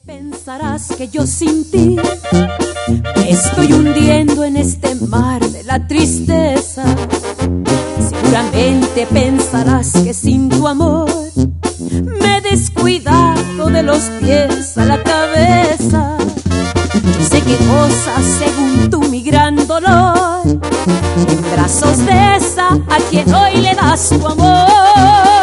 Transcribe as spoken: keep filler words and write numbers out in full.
Pensarás que yo sin ti me estoy hundiendo en este mar de la tristeza. Seguramente pensarás que sin tu amor me he descuidado de los pies a la cabeza. Yo sé que gozas según tú mi gran dolor en brazos de esa a quien hoy le das tu amor.